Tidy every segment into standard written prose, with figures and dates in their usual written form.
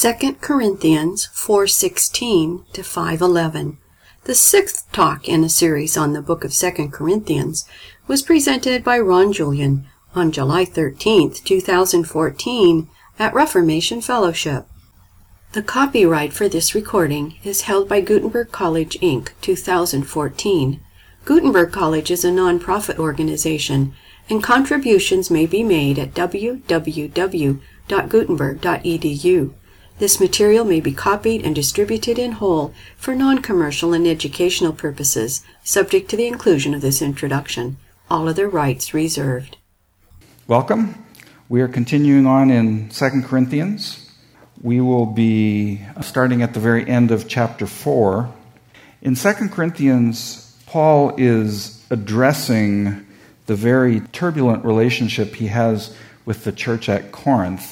2 Corinthians 4:16 to 5:11. The sixth talk in a series on the book of 2 Corinthians was presented by Ron Julian on July 13th, 2014 at Reformation Fellowship. The copyright for this recording is held by Gutenberg College, Inc., 2014. Gutenberg College is a non-profit organization, and contributions may be made at www.gutenberg.edu. This material may be copied and distributed in whole for non-commercial and educational purposes, subject to the inclusion of this introduction. All other rights reserved. Welcome. We are continuing on in 2 Corinthians. We will be starting at the very end of chapter 4. In 2 Corinthians, Paul is addressing the very turbulent relationship he has with the church at Corinth.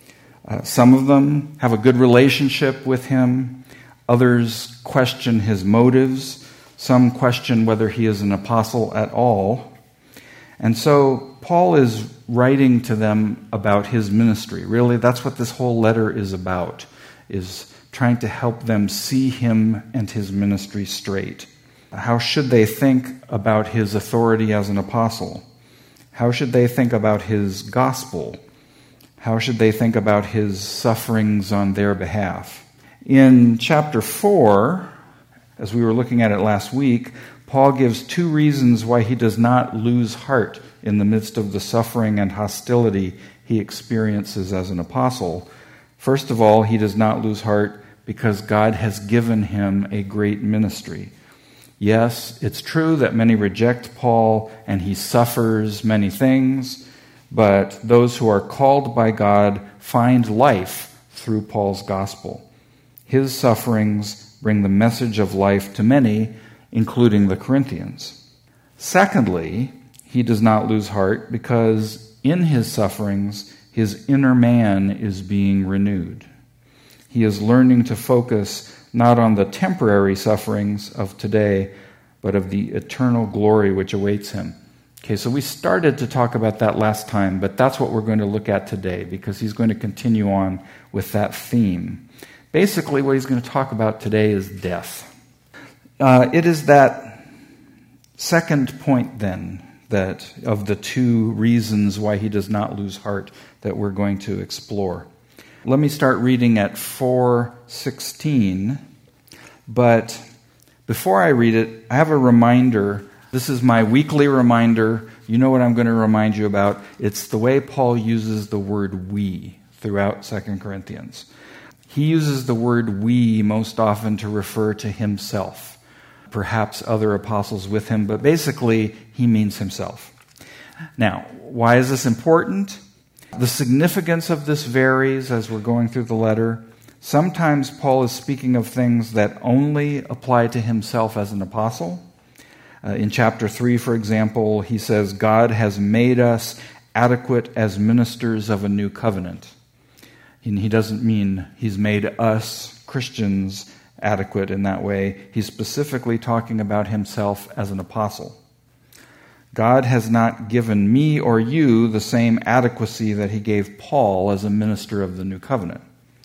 Some of them have a good relationship with him. Others question his motives. Some question whether he is an apostle at all. And so Paul is writing to them about his ministry. Really, that's what this whole letter is about, is trying to help them see him and his ministry straight. How should they think about his authority as an apostle? How should they think about his gospel? How should they think about his sufferings on their behalf? In chapter 4, as we were looking at it last week, Paul gives two reasons why he does not lose heart in the midst of the suffering and hostility he experiences as an apostle. First of all, he does not lose heart because God has given him a great ministry. Yes, it's true that many reject Paul and he suffers many things, but those who are called by God find life through Paul's gospel. His sufferings bring the message of life to many, including the Corinthians. Secondly, he does not lose heart because in his sufferings, his inner man is being renewed. He is learning to focus not on the temporary sufferings of today, but of the eternal glory which awaits him. Okay, so we started to talk about that last time, but that's what we're going to look at today because he's going to continue on with that theme. Basically, what he's going to talk about today is death. It is that second point, then, that of the two reasons why he does not lose heart that we're going to explore. Let me start reading at 4:16, but before I read it, I have a reminder. This is my weekly reminder. You know what I'm going to remind you about. It's the way Paul uses the word we throughout 2 Corinthians. He uses the word we most often to refer to himself, perhaps other apostles with him, but basically he means himself. Now, why is this important? The significance of this varies as we're going through the letter. Sometimes Paul is speaking of things that only apply to himself as an apostle. In chapter 3, for example, he says, God has made us adequate as ministers of a new covenant. And he doesn't mean he's made us, Christians, adequate in that way. He's specifically talking about himself as an apostle. God has not given me or you the same adequacy that he gave Paul as a minister of the new covenant.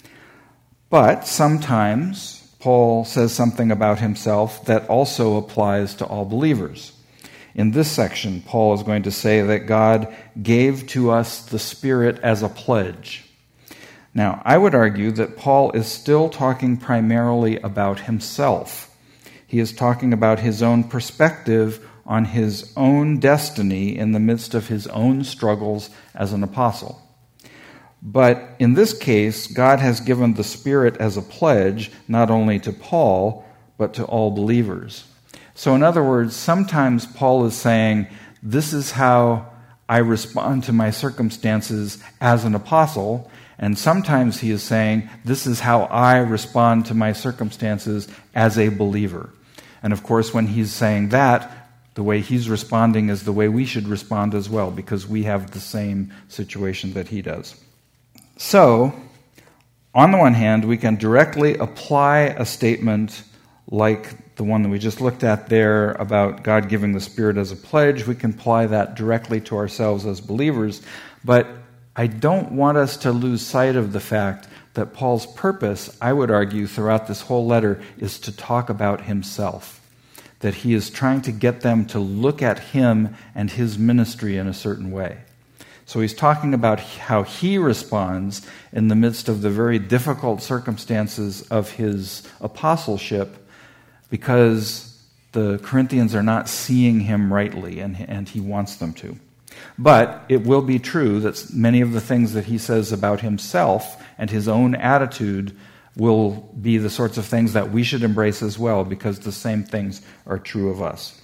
But sometimes Paul says something about himself that also applies to all believers. In this section, Paul is going to say that God gave to us the Spirit as a pledge. Now, I would argue that Paul is still talking primarily about himself. He is talking about his own perspective on his own destiny in the midst of his own struggles as an apostle. But in this case, God has given the Spirit as a pledge, not only to Paul, but to all believers. So in other words, sometimes Paul is saying, this is how I respond to my circumstances as an apostle, and sometimes he is saying, this is how I respond to my circumstances as a believer. And of course, when he's saying that, the way he's responding is the way we should respond as well, because we have the same situation that he does. So, on the one hand, we can directly apply a statement like the one that we just looked at there about God giving the Spirit as a pledge. We can apply that directly to ourselves as believers. But I don't want us to lose sight of the fact that Paul's purpose, I would argue, throughout this whole letter is to talk about himself. That he is trying to get them to look at him and his ministry in a certain way. So he's talking about how he responds in the midst of the very difficult circumstances of his apostleship, because the Corinthians are not seeing him rightly, and he wants them to. But it will be true that many of the things that he says about himself and his own attitude will be the sorts of things that we should embrace as well, because the same things are true of us.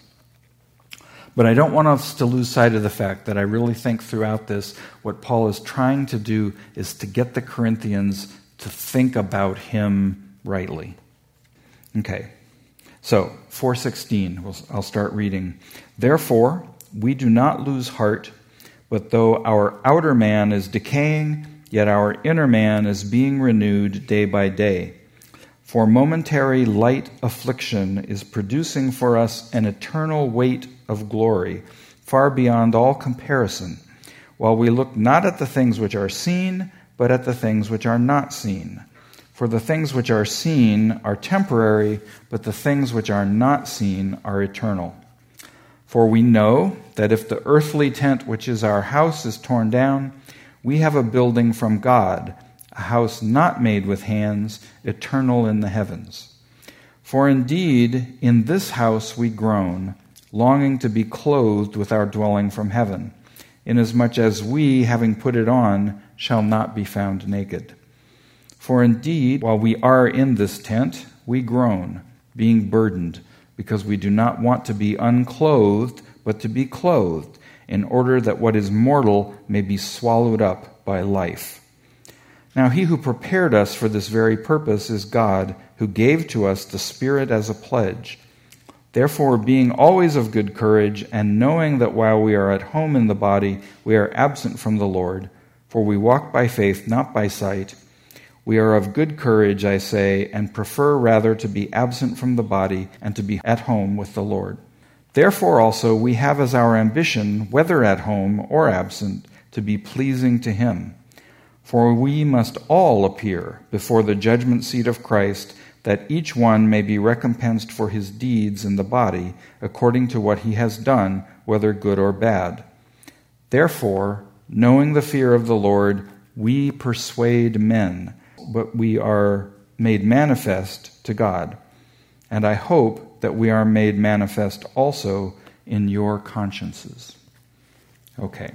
But I don't want us to lose sight of the fact that I really think throughout this, what Paul is trying to do is to get the Corinthians to think about him rightly. Okay, so 4:16, I'll start reading. Therefore, we do not lose heart, but though our outer man is decaying, yet our inner man is being renewed day by day. For momentary light affliction is producing for us an eternal weight of glory, far beyond all comparison, while we look not at the things which are seen, but at the things which are not seen. For the things which are seen are temporary, but the things which are not seen are eternal. For we know that if the earthly tent which is our house is torn down, we have a building from God, a house not made with hands, eternal in the heavens. For indeed, in this house we groan, longing to be clothed with our dwelling from heaven, inasmuch as we, having put it on, shall not be found naked. For indeed, while we are in this tent, we groan, being burdened, because we do not want to be unclothed, but to be clothed, in order that what is mortal may be swallowed up by life. Now he who prepared us for this very purpose is God, who gave to us the Spirit as a pledge. Therefore, being always of good courage, and knowing that while we are at home in the body, we are absent from the Lord, for we walk by faith, not by sight, we are of good courage, I say, and prefer rather to be absent from the body and to be at home with the Lord. Therefore also we have as our ambition, whether at home or absent, to be pleasing to him. For we must all appear before the judgment seat of Christ, that each one may be recompensed for his deeds in the body, according to what he has done, whether good or bad. Therefore, knowing the fear of the Lord, we persuade men, but we are made manifest to God. And I hope that we are made manifest also in your consciences. Okay.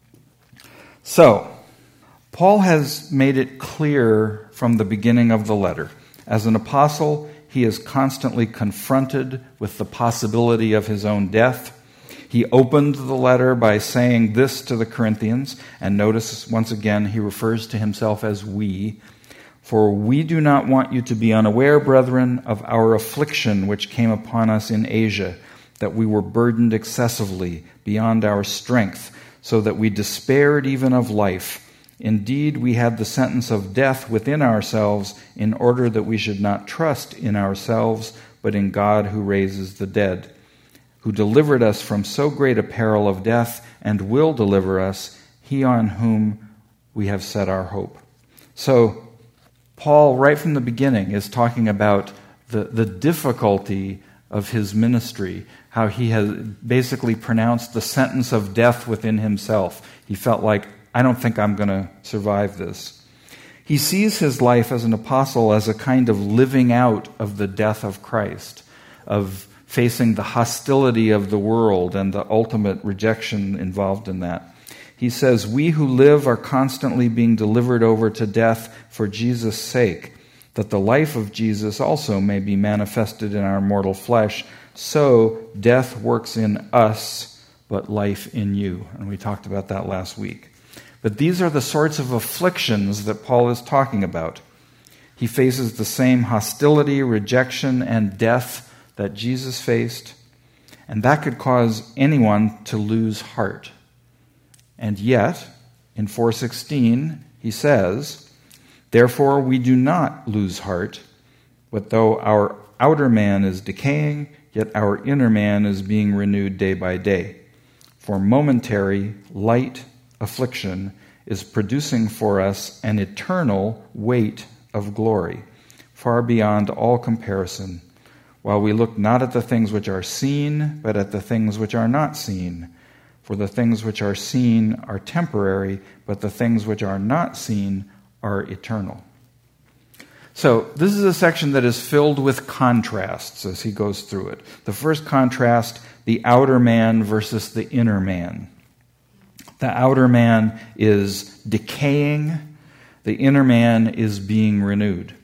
So, Paul has made it clear from the beginning of the letter. As an apostle, he is constantly confronted with the possibility of his own death. He opened the letter by saying this to the Corinthians, and notice once again he refers to himself as we. For we do not want you to be unaware, brethren, of our affliction which came upon us in Asia, that we were burdened excessively beyond our strength, so that we despaired even of life. Indeed, we had the sentence of death within ourselves, in order that we should not trust in ourselves, but in God who raises the dead, who delivered us from so great a peril of death, and will deliver us, he on whom we have set our hope. So, Paul, right from the beginning, is talking about the difficulty of his ministry, how he has basically pronounced the sentence of death within himself. He felt like, I don't think I'm going to survive this. He sees his life as an apostle as a kind of living out of the death of Christ, of facing the hostility of the world and the ultimate rejection involved in that. He says, we who live are constantly being delivered over to death for Jesus' sake, that the life of Jesus also may be manifested in our mortal flesh. So death works in us, but life in you. And we talked about that last week. But these are the sorts of afflictions that Paul is talking about. He faces the same hostility, rejection, and death that Jesus faced, and that could cause anyone to lose heart. And yet, in 4:16, he says, therefore we do not lose heart, but though our outer man is decaying, yet our inner man is being renewed day by day. For momentary, light affliction is producing for us an eternal weight of glory, far beyond all comparison, while we look not at the things which are seen, but at the things which are not seen. For the things which are seen are temporary, but the things which are not seen are eternal. So this is a section that is filled with contrasts as he goes through it. The first contrast, the outer man versus the inner man. The outer man is decaying. The inner man is being renewed.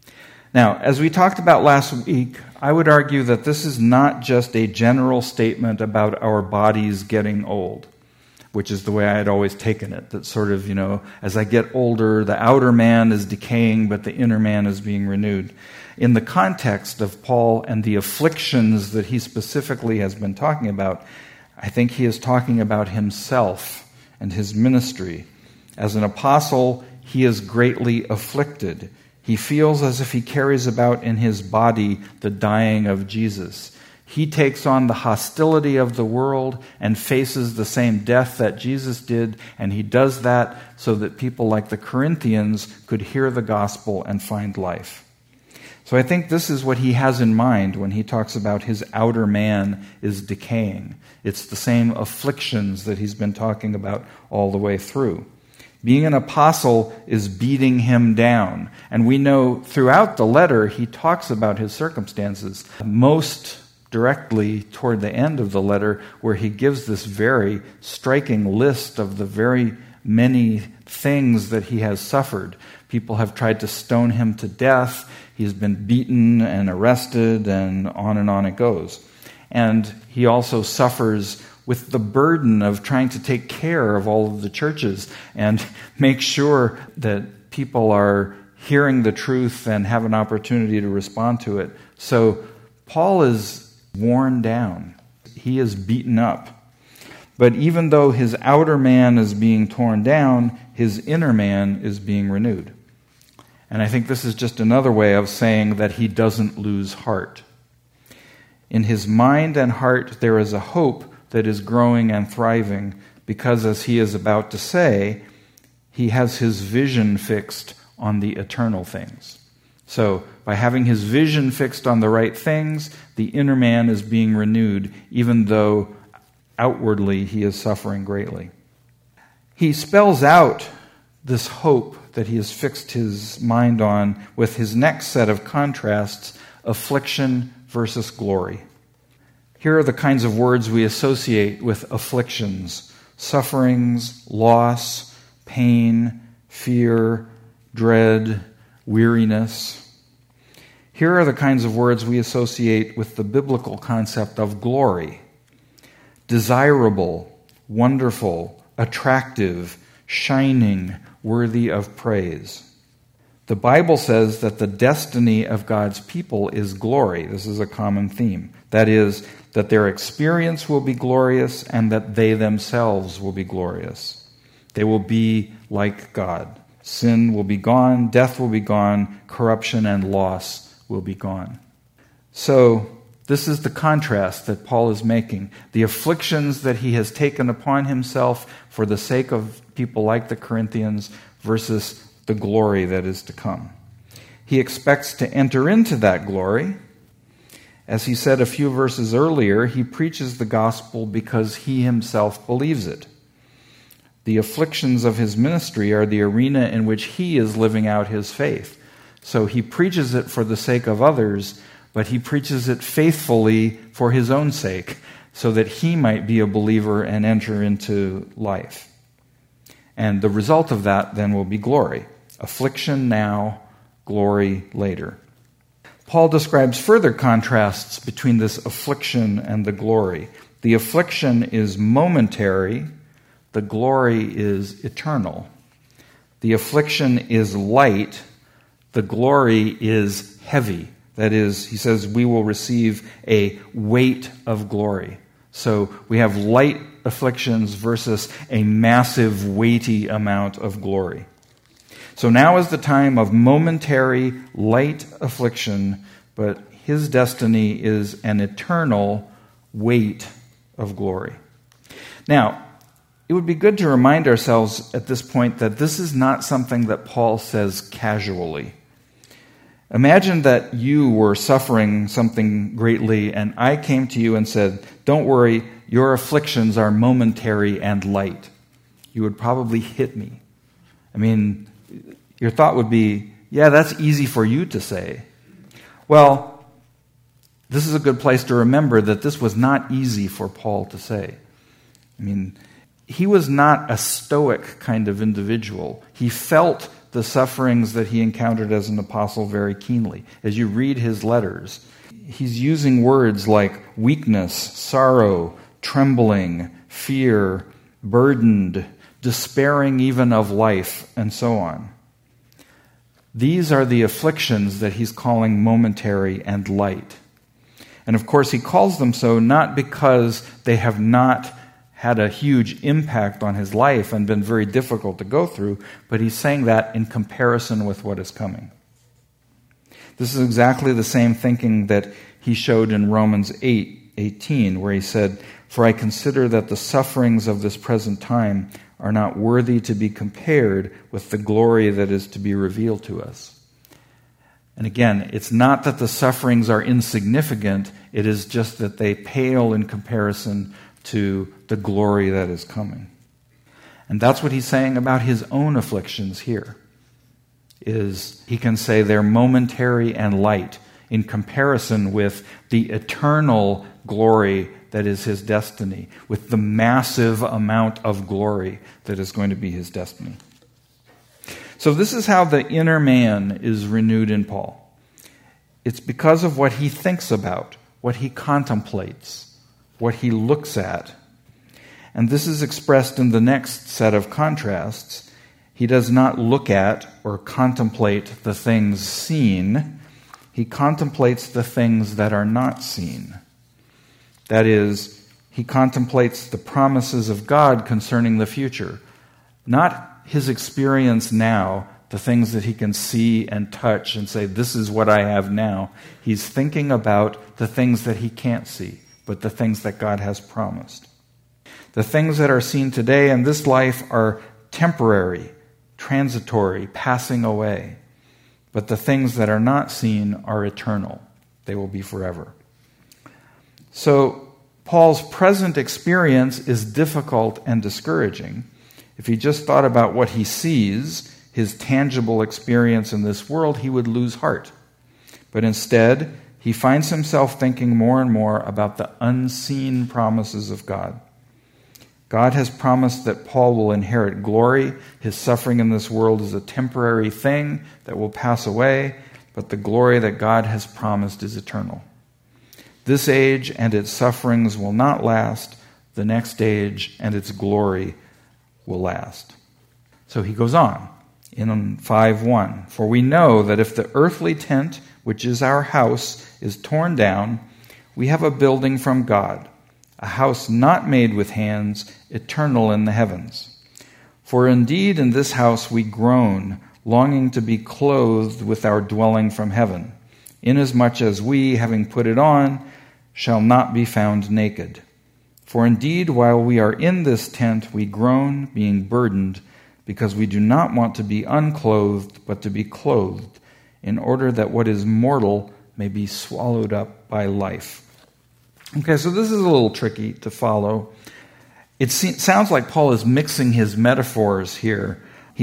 Now, as we talked about last week, I would argue that this is not just a general statement about our bodies getting old, which is the way I had always taken it. That sort of, as I get older, the outer man is decaying, but the inner man is being renewed. In the context of Paul and the afflictions that he specifically has been talking about, I think he is talking about himself and his ministry. As an apostle, he is greatly afflicted. He feels as if he carries about in his body the dying of Jesus. He takes on the hostility of the world and faces the same death that Jesus did, and he does that so that people like the Corinthians could hear the gospel and find life. So I think this is what he has in mind when he talks about his outer man is decaying. It's the same afflictions that he's been talking about all the way through. Being an apostle is beating him down. And we know throughout the letter he talks about his circumstances. Most directly toward the end of the letter, where he gives this very striking list of the very many things that he has suffered. People have tried to stone him to death. He's been beaten and arrested, and on it goes. And he also suffers with the burden of trying to take care of all of the churches and make sure that people are hearing the truth and have an opportunity to respond to it. So Paul is worn down. He is beaten up. But even though his outer man is being torn down, his inner man is being renewed. And I think this is just another way of saying that he doesn't lose heart. In his mind and heart, there is a hope that is growing and thriving because, as he is about to say, he has his vision fixed on the eternal things. So, by having his vision fixed on the right things, the inner man is being renewed, even though outwardly he is suffering greatly. He spells out this hope that he has fixed his mind on with his next set of contrasts, affliction versus glory. Here are the kinds of words we associate with afflictions: sufferings, loss, pain, fear, dread, weariness. Here are the kinds of words we associate with the biblical concept of glory: desirable, wonderful, attractive, shining, worthy of praise. The Bible says that the destiny of God's people is glory. This is a common theme. That is, that their experience will be glorious and that they themselves will be glorious. They will be like God. Sin will be gone, death will be gone, corruption and loss will be gone. So, this is the contrast that Paul is making. The afflictions that he has taken upon himself for the sake of people like the Corinthians versus the glory that is to come. He expects to enter into that glory. As he said a few verses earlier, he preaches the gospel because he himself believes it. The afflictions of his ministry are the arena in which he is living out his faith. So he preaches it for the sake of others, but he preaches it faithfully for his own sake, so that he might be a believer and enter into life. And the result of that then will be glory. Affliction now, glory later. Paul describes further contrasts between this affliction and the glory. The affliction is momentary, the glory is eternal. The affliction is light, the glory is heavy. That is, he says, we will receive a weight of glory. So we have light afflictions versus a massive, weighty amount of glory. So now is the time of momentary, light affliction, but his destiny is an eternal weight of glory. Now, it would be good to remind ourselves at this point that this is not something that Paul says casually. Imagine that you were suffering something greatly, and I came to you and said, "Don't worry, your afflictions are momentary and light." You would probably hit me. I mean, your thought would be, yeah, that's easy for you to say. Well, this is a good place to remember that this was not easy for Paul to say. I mean, he was not a stoic kind of individual. He felt the sufferings that he encountered as an apostle very keenly. As you read his letters, he's using words like weakness, sorrow, trembling, fear, burdened, despairing even of life, and so on. These are the afflictions that he's calling momentary and light. And of course, he calls them so not because they have not had a huge impact on his life and been very difficult to go through, but he's saying that in comparison with what is coming. This is exactly the same thinking that he showed in Romans 8:18, where he said, "For I consider that the sufferings of this present time are not worthy to be compared with the glory that is to be revealed to us." And again, it's not that the sufferings are insignificant, it is just that they pale in comparison to the glory that is coming. And that's what he's saying about his own afflictions here. Is he can say they're momentary and light in comparison with the eternal glory that is his destiny, with the massive amount of glory that is going to be his destiny. So this is how the inner man is renewed in Paul. It's because of what he thinks about, what he contemplates, what he looks at. And this is expressed in the next set of contrasts. He does not look at or contemplate the things seen. He contemplates the things that are not seen. That is, he contemplates the promises of God concerning the future. Not his experience now, the things that he can see and touch and say, this is what I have now. He's thinking about the things that he can't see, but the things that God has promised. The things that are seen today in this life are temporary, transitory, passing away. But the things that are not seen are eternal. They will be forever. So Paul's present experience is difficult and discouraging. If he just thought about what he sees, his tangible experience in this world, he would lose heart. But instead, he finds himself thinking more and more about the unseen promises of God. God has promised that Paul will inherit glory. His suffering in this world is a temporary thing that will pass away, but the glory that God has promised is eternal. This age and its sufferings will not last. The next age and its glory will last. So he goes on in 5:1. For we know that if the earthly tent, which is our house, is torn down, we have a building from God, a house not made with hands, eternal in the heavens. For indeed in this house we groan, longing to be clothed with our dwelling from heaven, inasmuch as we, having put it on, shall not be found naked. For indeed, while we are in this tent, we groan, being burdened, because we do not want to be unclothed, but to be clothed, in order that what is mortal may be swallowed up by life. Okay, so this is a little tricky to follow. It sounds like Paul is mixing his metaphors here. He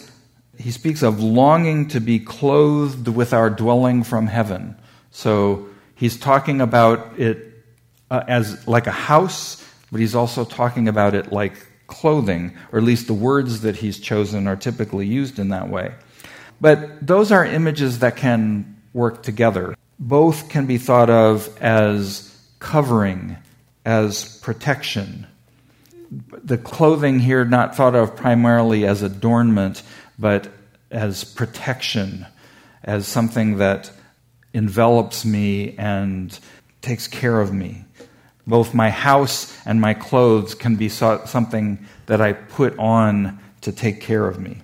speaks of longing to be clothed with our dwelling from heaven. So he's talking about it as like a house, but he's also talking about it like clothing, or at least the words that he's chosen are typically used in that way. But those are images that can work together. Both can be thought of as covering, as protection. The clothing here not thought of primarily as adornment, but as protection, as something that envelops me and takes care of me. Both my house and my clothes can be something that I put on to take care of me.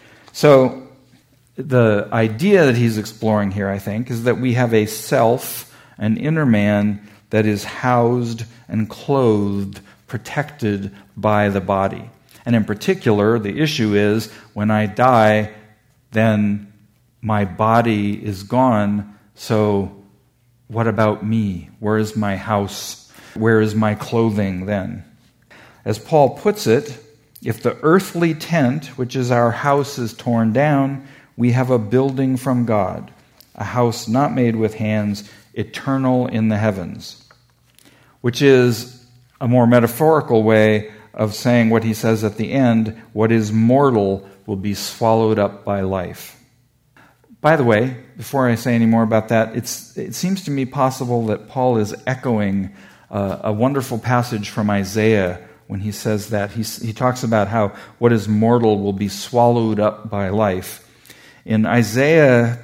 So the idea that he's exploring here, I think, is that we have a self, an inner man, that is housed and clothed protected by the body. And in particular, the issue is when I die, then my body is gone, so what about me? Where is my house? Where is my clothing then? As Paul puts it, if the earthly tent, which is our house, is torn down, we have a building from God, a house not made with hands, eternal in the heavens, which is a more metaphorical way of saying what he says at the end, what is mortal will be swallowed up by life. By the way, before I say any more about that, it seems to me possible that Paul is echoing a wonderful passage from Isaiah when he says that. He talks about how what is mortal will be swallowed up by life. In Isaiah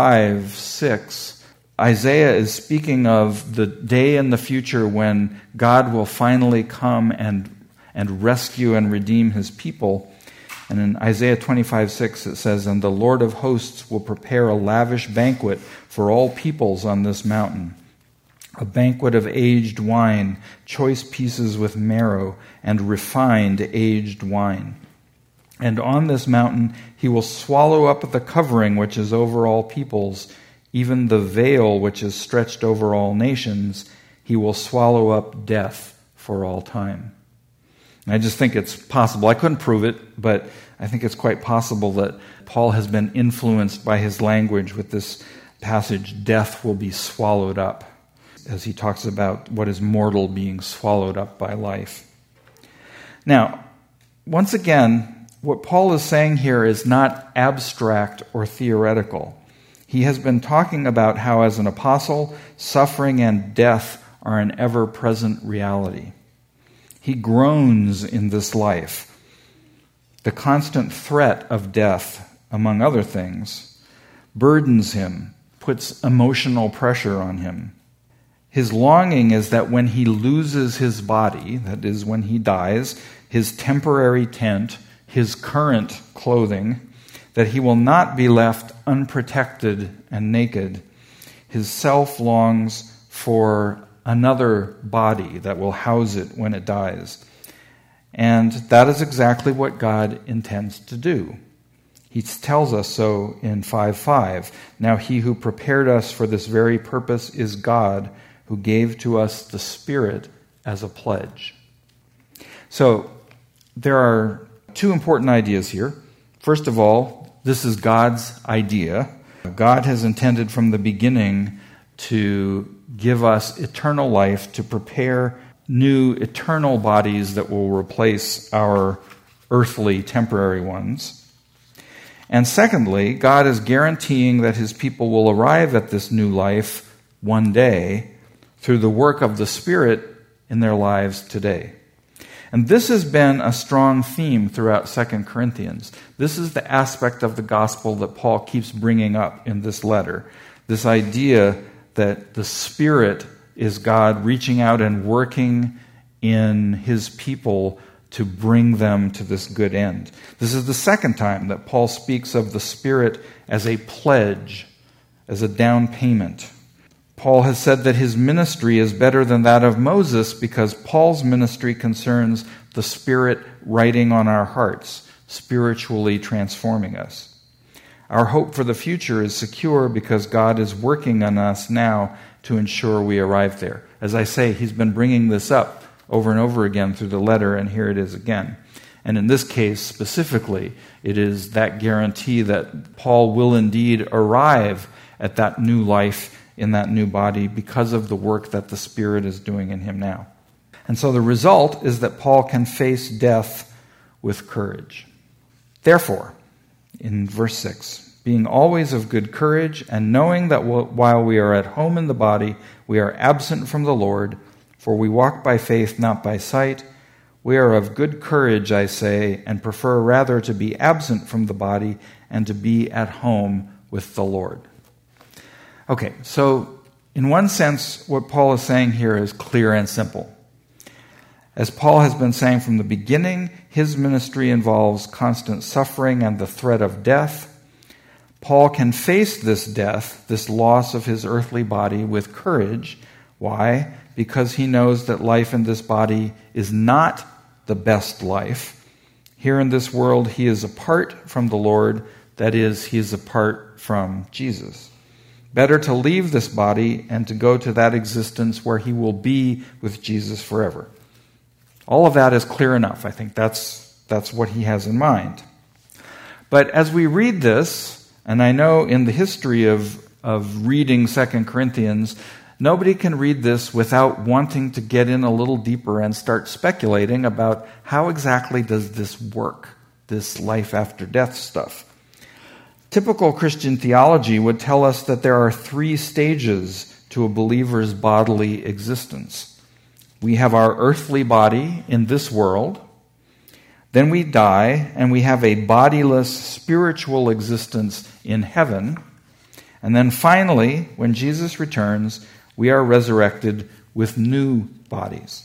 25:6, Isaiah is speaking of the day in the future when God will finally come and rescue and redeem his people. And in Isaiah 25:6 it says, "And the Lord of hosts will prepare a lavish banquet for all peoples on this mountain, a banquet of aged wine, choice pieces with marrow, and refined aged wine. And on this mountain he will swallow up the covering which is over all peoples, even the veil which is stretched over all nations. He will swallow up death for all time." And I just think it's possible. I couldn't prove it, but I think it's quite possible that Paul has been influenced by his language with this passage, death will be swallowed up, as he talks about what is mortal being swallowed up by life. Now, once again, what Paul is saying here is not abstract or theoretical. He has been talking about how, as an apostle, suffering and death are an ever-present reality. He groans in this life. The constant threat of death, among other things, burdens him, puts emotional pressure on him. His longing is that when he loses his body, that is, when he dies, his temporary tent, his current clothing, that he will not be left unprotected and naked. His self longs for another body that will house it when it dies. And that is exactly what God intends to do. He tells us so in 5:5. "Now he who prepared us for this very purpose is God, who gave to us the Spirit as a pledge." So there are two important ideas here. First of all, this is God's idea. God has intended from the beginning to give us eternal life, to prepare new eternal bodies that will replace our earthly temporary ones. And secondly, God is guaranteeing that his people will arrive at this new life one day through the work of the Spirit in their lives today. And this has been a strong theme throughout 2 Corinthians. This is the aspect of the gospel that Paul keeps bringing up in this letter. This idea that the Spirit is God reaching out and working in his people to bring them to this good end. This is the second time that Paul speaks of the Spirit as a pledge, as a down payment. Paul has said that his ministry is better than that of Moses because Paul's ministry concerns the Spirit writing on our hearts, spiritually transforming us. Our hope for the future is secure because God is working on us now to ensure we arrive there. As I say, he's been bringing this up over and over again through the letter, and here it is again. And in this case, specifically, it is that guarantee that Paul will indeed arrive at that new life in that new body because of the work that the Spirit is doing in him now. And so the result is that Paul can face death with courage. Therefore, in verse 6, being always of good courage, and knowing that while we are at home in the body, we are absent from the Lord, for we walk by faith, not by sight. We are of good courage, I say, and prefer rather to be absent from the body and to be at home with the Lord. Okay, so in one sense, what Paul is saying here is clear and simple. As Paul has been saying from the beginning, his ministry involves constant suffering and the threat of death. Paul can face this death, this loss of his earthly body, with courage. Why? because he knows that life in this body is not the best life. Here in this world, he is apart from the Lord. That is, he is apart from Jesus. Better to leave this body and to go to that existence where he will be with Jesus forever. All of that is clear enough. I think that's what he has in mind. But as we read this, and I know in the history of reading 2 Corinthians, nobody can read this without wanting to get in a little deeper and start speculating about how exactly does this work, this life after death stuff. Typical Christian theology would tell us that there are 3 stages to a believer's bodily existence. We have our earthly body in this world. Then we die, and we have a bodiless spiritual existence in heaven. And then finally, when Jesus returns, we are resurrected with new bodies.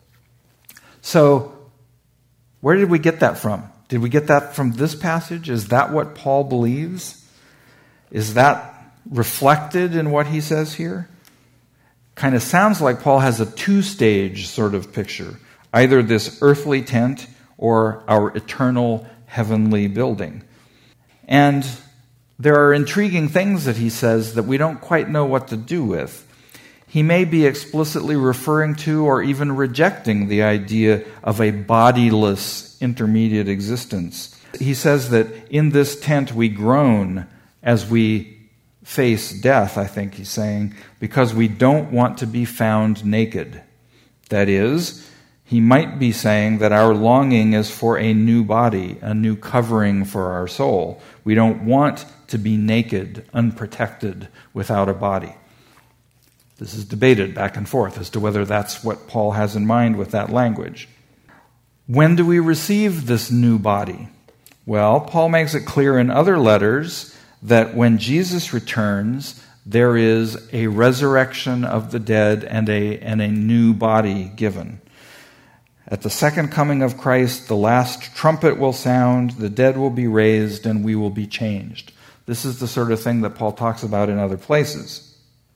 So, where did we get that from? Did we get that from this passage? Is that what Paul believes? Is that reflected in what he says here? Kind of sounds like Paul has a 2-stage sort of picture. Either this earthly tent or our eternal heavenly building. And there are intriguing things that he says that we don't quite know what to do with. He may be explicitly referring to or even rejecting the idea of a bodiless intermediate existence. He says that in this tent we groan as we face death, I think he's saying, because we don't want to be found naked. That is, he might be saying that our longing is for a new body, a new covering for our soul. We don't want to be naked, unprotected, without a body. This is debated back and forth as to whether that's what Paul has in mind with that language. When do we receive this new body? Well, Paul makes it clear in other letters that when Jesus returns, there is a resurrection of the dead and a new body given. At the second coming of Christ, the last trumpet will sound, the dead will be raised, and we will be changed. This is the sort of thing that Paul talks about in other places.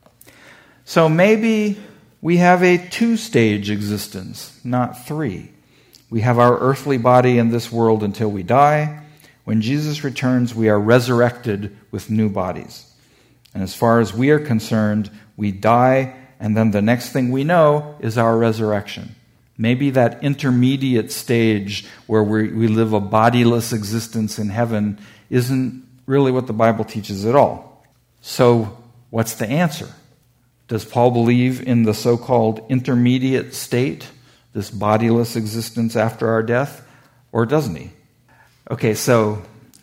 So maybe we have a 2-stage existence, not 3. We have our earthly body in this world until we die. When Jesus returns, we are resurrected with new bodies. And as far as we are concerned, we die, and then the next thing we know is our resurrection. Maybe that intermediate stage where we live a bodiless existence in heaven isn't really what the Bible teaches at all. So, what's the answer? Does Paul believe in the so-called intermediate state, this bodiless existence after our death, or doesn't he? Okay, so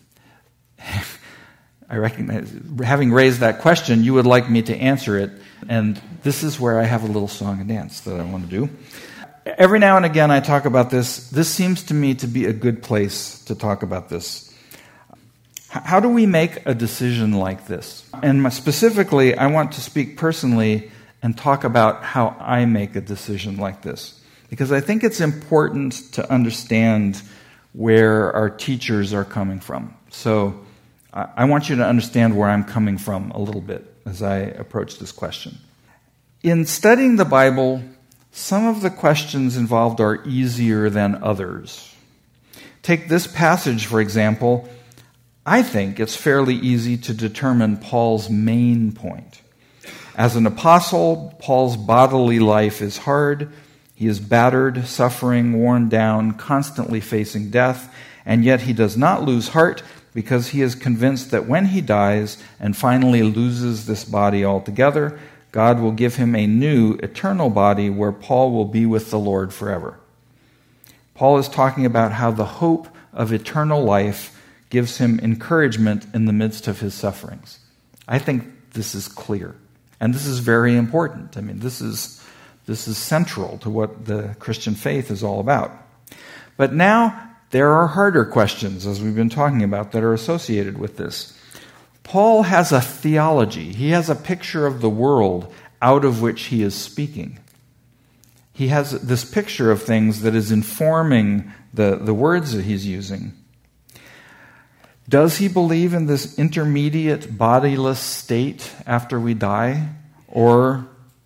I recognize, having raised that question, you would like me to answer it, and this is where I have a little song and dance that I want to do. Every now and again I talk about this. This seems to me to be a good place to talk about this. How do we make a decision like this? And specifically, I want to speak personally and talk about how I make a decision like this. Because I think it's important to understand where our teachers are coming from. So I want you to understand where I'm coming from a little bit as I approach this question. In studying the Bible, some of the questions involved are easier than others. Take this passage, for example. I think it's fairly easy to determine Paul's main point. As an apostle, Paul's bodily life is hard. He is battered, suffering, worn down, constantly facing death, and yet he does not lose heart because he is convinced that when he dies and finally loses this body altogether, God will give him a new, eternal body where Paul will be with the Lord forever. Paul is talking about how the hope of eternal life gives him encouragement in the midst of his sufferings. I think this is clear. And this is very important. I mean, this is central to what the Christian faith is all about. But now, there are harder questions, as we've been talking about, that are associated with this. Paul has a theology. He has a picture of the world out of which he is speaking. He has this picture of things that is informing the words that he's using. Does he believe in this intermediate bodiless state after we die? Or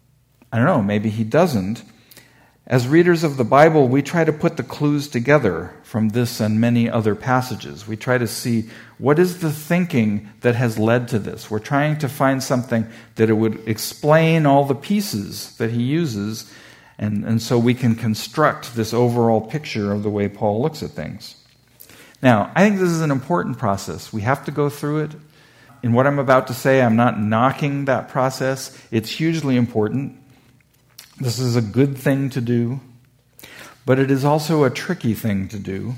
I don't know, maybe he doesn't. As readers of the Bible, we try to put the clues together from this and many other passages. We try to see what is the thinking that has led to this. We're trying to find something that it would explain all the pieces that he uses, and so we can construct this overall picture of the way Paul looks at things. Now, I think this is an important process. We have to go through it. In what I'm about to say, I'm not knocking that process. It's hugely important. This is a good thing to do, but it is also a tricky thing to do.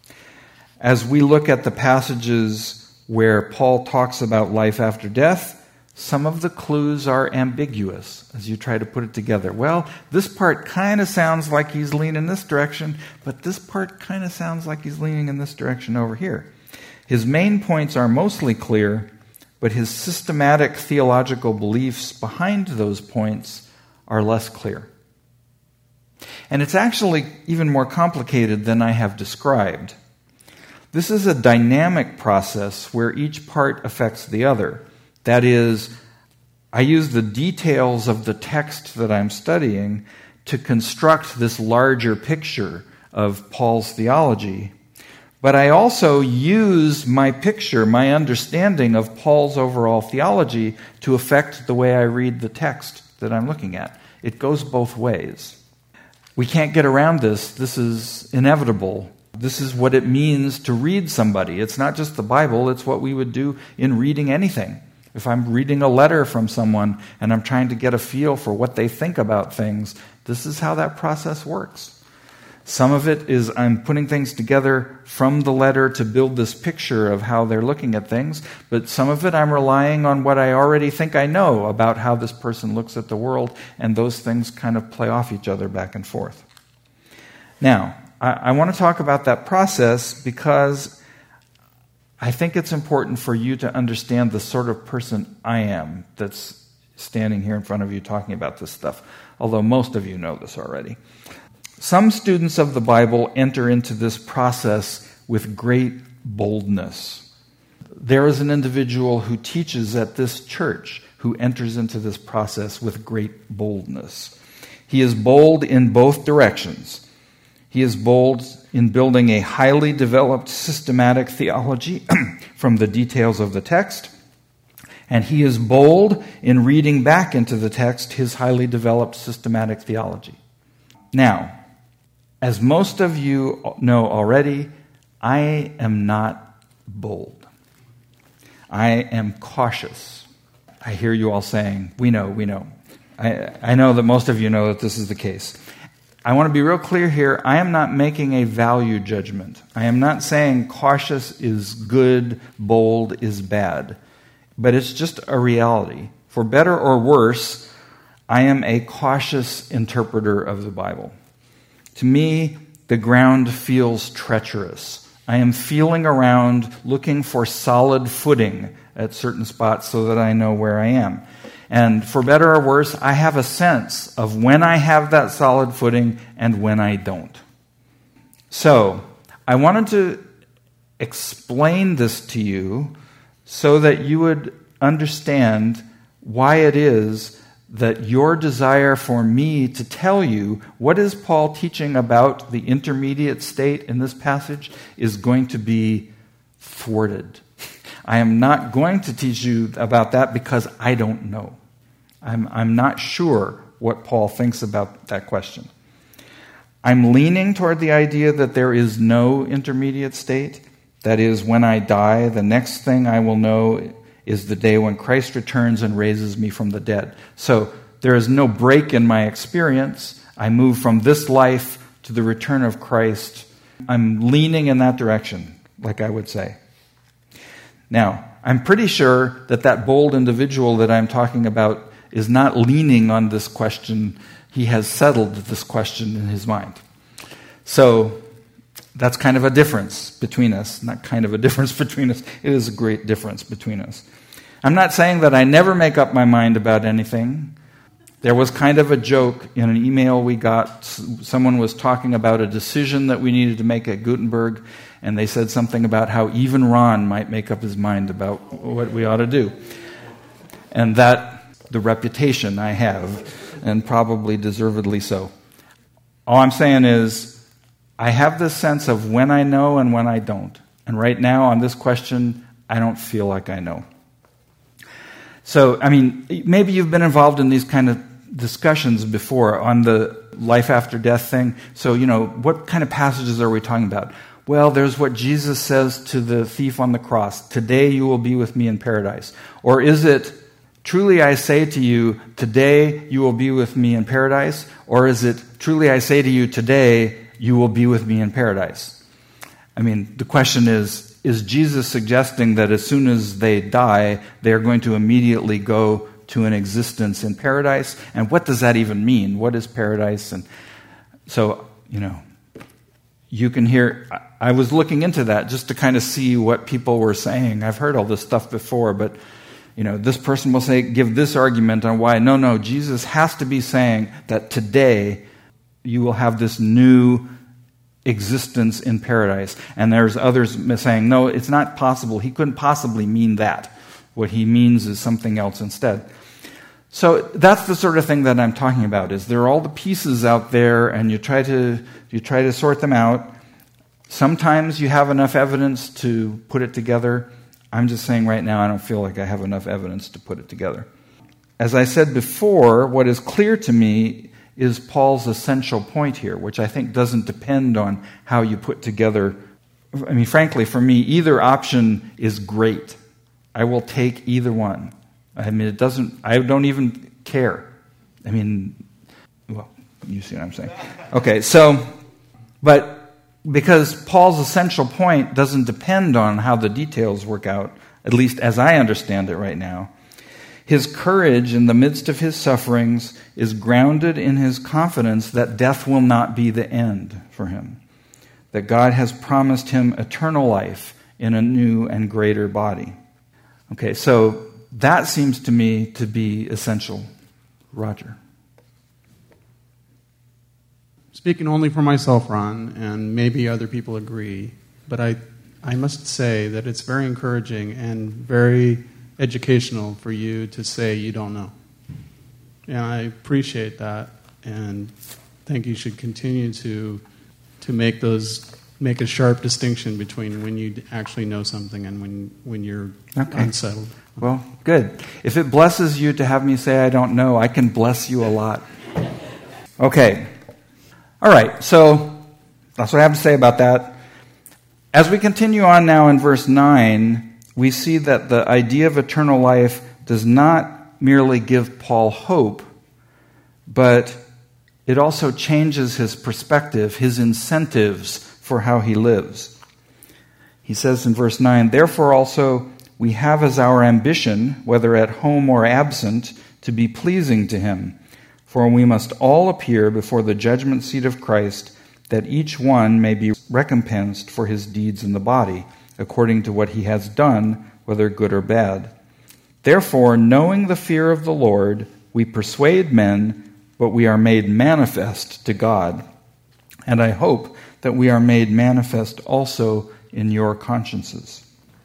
As we look at the passages where Paul talks about life after death, some of the clues are ambiguous as you try to put it together. Well, this part kind of sounds like he's leaning this direction, but this part kind of sounds like he's leaning in this direction over here. His main points are mostly clear, but his systematic theological beliefs behind those points are less clear. And it's actually even more complicated than I have described. This is a dynamic process where each part affects the other. That is, I use the details of the text that I'm studying to construct this larger picture of Paul's theology. But I also use my picture, my understanding of Paul's overall theology to affect the way I read the text that I'm looking at. It goes both ways. We can't get around this. This is inevitable. This is what it means to read somebody. It's not just the Bible, it's what we would do in reading anything. If I'm reading a letter from someone and I'm trying to get a feel for what they think about things, this is how that process works. Some of it is I'm putting things together from the letter to build this picture of how they're looking at things, but some of it I'm relying on what I already think I know about how this person looks at the world, and those things kind of play off each other back and forth. Now, I want to talk about that process because I think it's important for you to understand the sort of person I am that's standing here in front of you talking about this stuff, although most of you know this already. Some students of the Bible enter into this process with great boldness. There is an individual who teaches at this church who enters into this process with great boldness. He is bold in both directions. He is bold in building a highly developed systematic theology from the details of the text, and he is bold in reading back into the text his highly developed systematic theology. Now, as most of you know already, I am not bold. I am cautious. I hear you all saying, we know. I know that most of you know that this is the case. I want to be real clear here. I am not making a value judgment. I am not saying cautious is good, bold is bad. But it's just a reality. For better or worse, I am a cautious interpreter of the Bible. To me, the ground feels treacherous. I am feeling around, looking for solid footing at certain spots so that I know where I am. And for better or worse, I have a sense of when I have that solid footing and when I don't. So, I wanted to explain this to you so that you would understand why it is that your desire for me to tell you what is Paul teaching about the intermediate state in this passage is going to be thwarted. I am not going to teach you about that because I don't know. I'm not sure what Paul thinks about that question. I'm leaning toward the idea that there is no intermediate state. That is, when I die, the next thing I will know is the day when Christ returns and raises me from the dead. So there is no break in my experience. I move from this life to the return of Christ. I'm leaning in that direction, like I would say. Now, I'm pretty sure that bold individual that I'm talking about is not leaning on this question. He has settled this question in his mind. So that's kind of a difference between us. Not kind of a difference between us. It is a great difference between us. I'm not saying that I never make up my mind about anything. There was kind of a joke in an email we got. Someone was talking about a decision that we needed to make at Gutenberg, and they said something about how even Ron might make up his mind about what we ought to do. And that, the reputation I have and probably deservedly so. All I'm saying is, I have this sense of when I know and when I don't. And right now, on this question, I don't feel like I know. So, maybe you've been involved in these kind of discussions before on the life after death thing. So, what kind of passages are we talking about? Well, there's what Jesus says to the thief on the cross, today you will be with me in paradise. Or is it, truly I say to you, today you will be with me in paradise? Or is it, truly I say to you, today you will be with me in paradise? The question is Jesus suggesting that as soon as they die, they're going to immediately go to an existence in paradise? And what does that even mean? What is paradise? And so, you can hear, I was looking into that just to kind of see what people were saying. I've heard all this stuff before, but, this person will say, give this argument on why. No, Jesus has to be saying that today you will have this new existence in paradise. And there's others saying, no, it's not possible. He couldn't possibly mean that. What he means is something else instead. So that's the sort of thing that I'm talking about, is there are all the pieces out there and you try to sort them out. Sometimes you have enough evidence to put it together. I'm just saying right now I don't feel like I have enough evidence to put it together. As I said before, what is clear to me is Paul's essential point here, which I think doesn't depend on how you put together. Frankly, for me, either option is great. I will take either one. I don't even care. Well, you see what I'm saying. Okay, but because Paul's essential point doesn't depend on how the details work out, at least as I understand it right now, his courage in the midst of his sufferings is grounded in his confidence that death will not be the end for him, that God has promised him eternal life in a new and greater body. Okay, so that seems to me to be essential. Roger. Speaking only for myself, Ron, and maybe other people agree, but I must say that it's very encouraging and very educational for you to say you don't know. And I appreciate that, and think you should continue to make a sharp distinction between when you actually know something and when you're unsettled. Well, good. If it blesses you to have me say I don't know, I can bless you a lot. Okay. All right, so that's what I have to say about that. As we continue on now in verse 9, we see that the idea of eternal life does not merely give Paul hope, but it also changes his perspective, his incentives for how he lives. He says in verse 9, therefore also we have as our ambition, whether at home or absent, to be pleasing to him. For we must all appear before the judgment seat of Christ, that each one may be recompensed for his deeds in the body, according to what he has done, whether good or bad. Therefore, knowing the fear of the Lord, we persuade men, but we are made manifest to God. And I hope that we are made manifest also in your consciences.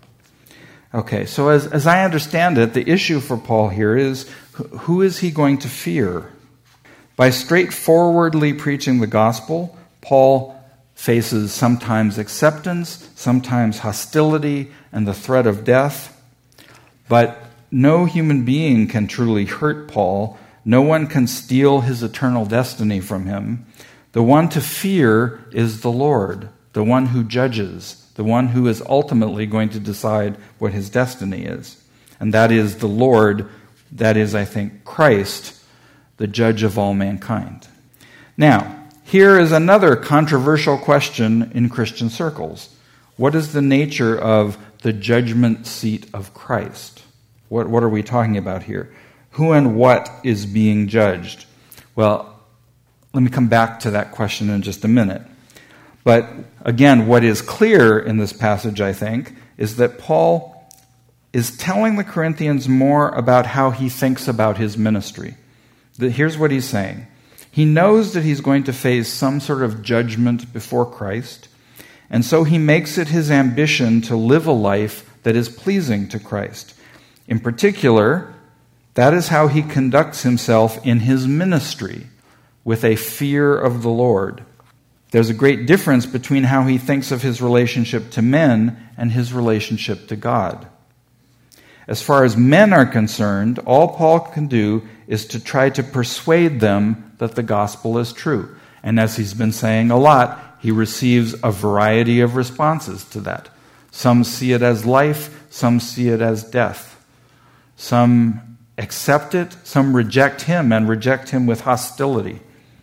Okay, so as I understand it, the issue for Paul here is, who is he going to fear? By straightforwardly preaching the gospel, Paul faces sometimes acceptance, sometimes hostility, and the threat of death. But no human being can truly hurt Paul. No one can steal his eternal destiny from him. The one to fear is the Lord, the one who judges, the one who is ultimately going to decide what his destiny is. And that is the Lord, that is, I think, Christ, the judge of all mankind. Now, here is another controversial question in Christian circles. What is the nature of the judgment seat of Christ? What are we talking about here? Who and what is being judged? Well, let me come back to that question in just a minute. But again, what is clear in this passage, I think, is that Paul is telling the Corinthians more about how he thinks about his ministry. Here's what he's saying. He knows that he's going to face some sort of judgment before Christ, and so he makes it his ambition to live a life that is pleasing to Christ. In particular, That is how he conducts himself in his ministry, with a fear of the Lord. There's a great difference between how he thinks of his relationship to men and his relationship to God. As far as men are concerned, all Paul can do is to try to persuade them that the gospel is true. And as he's been saying a lot, he receives a variety of responses to that. Some see it as life, some see it as death. Some accept it, some reject him and reject him with hostility.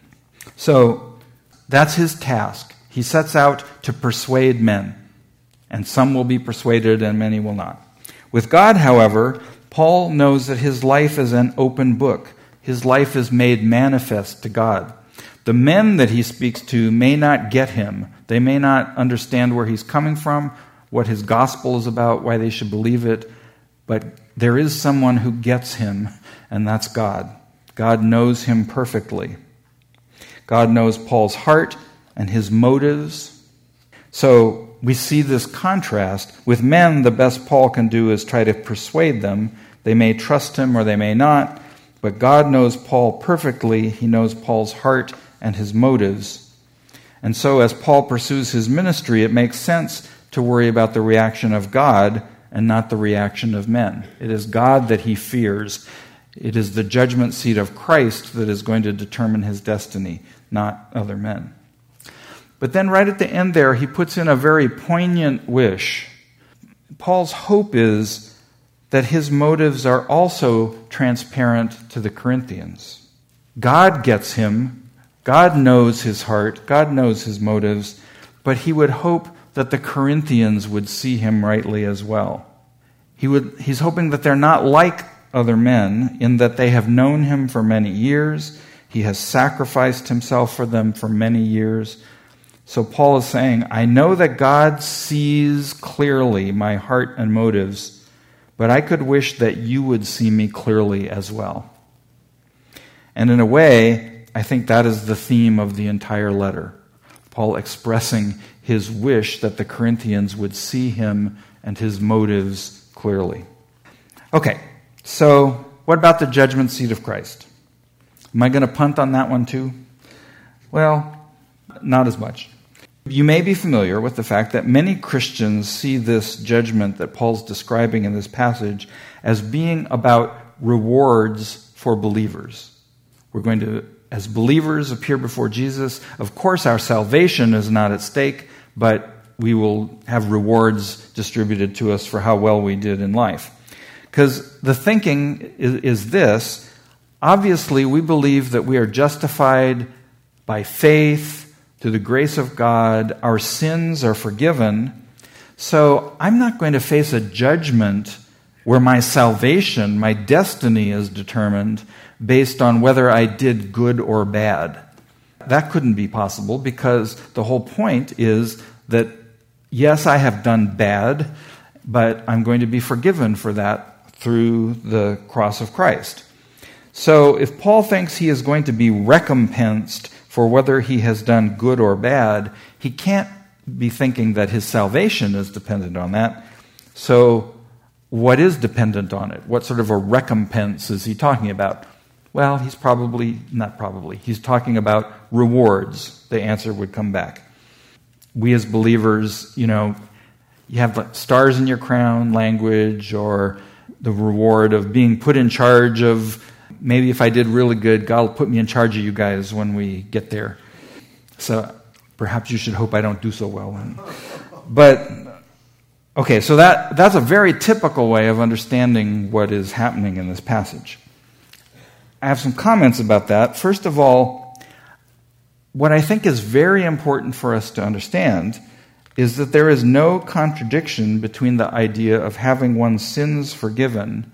So that's his task. He sets out to persuade men, and some will be persuaded and many will not. With God, however, Paul knows that his life is an open book. His life is made manifest to God. The men that he speaks to may not get him. They may not understand where he's coming from, what his gospel is about, why they should believe it, but there is someone who gets him, and that's God. God knows him perfectly. God knows Paul's heart and his motives. So we see this contrast. With men, the best Paul can do is try to persuade them. They may trust him or they may not, but God knows Paul perfectly. He knows Paul's heart and his motives. And so as Paul pursues his ministry, it makes sense to worry about the reaction of God and not the reaction of men. It is God that he fears. It is the judgment seat of Christ that is going to determine his destiny, not other men. But then right at the end there, he puts in a very poignant wish. Paul's hope is that his motives are also transparent to the Corinthians. God gets him. God knows his heart. God knows his motives. But he would hope that the Corinthians would see him rightly as well. He's hoping that they're not like other men in that they have known him for many years. He has sacrificed himself for them for many years. So Paul is saying, I know that God sees clearly my heart and motives, but I could wish that you would see me clearly as well. And in a way, I think that is the theme of the entire letter. Paul expressing his wish that the Corinthians would see him and his motives clearly. Okay, so what about the judgment seat of Christ? Am I going to punt on that one too? Well, not as much. You may be familiar with the fact that many Christians see this judgment that Paul's describing in this passage as being about rewards for believers. We're going to, as believers, appear before Jesus. Of course, our salvation is not at stake, but we will have rewards distributed to us for how well we did in life. Because the thinking is this: obviously, we believe that we are justified by faith through the grace of God. Our sins are forgiven. So I'm not going to face a judgment where my salvation, my destiny is determined based on whether I did good or bad. That couldn't be possible because the whole point is that, yes, I have done bad, but I'm going to be forgiven for that through the cross of Christ. So if Paul thinks he is going to be recompensed for whether he has done good or bad, he can't be thinking that his salvation is dependent on that. So what is dependent on it? What sort of a recompense is he talking about? Well, he's talking about rewards. The answer would come back. We as believers, you have like stars in your crown language, or the reward of being put in charge of, maybe if I did really good, God will put me in charge of you guys when we get there. So perhaps you should hope I don't do so well. But, okay, so that's a very typical way of understanding what is happening in this passage. I have some comments about that. First of all, what I think is very important for us to understand is that there is no contradiction between the idea of having one's sins forgiven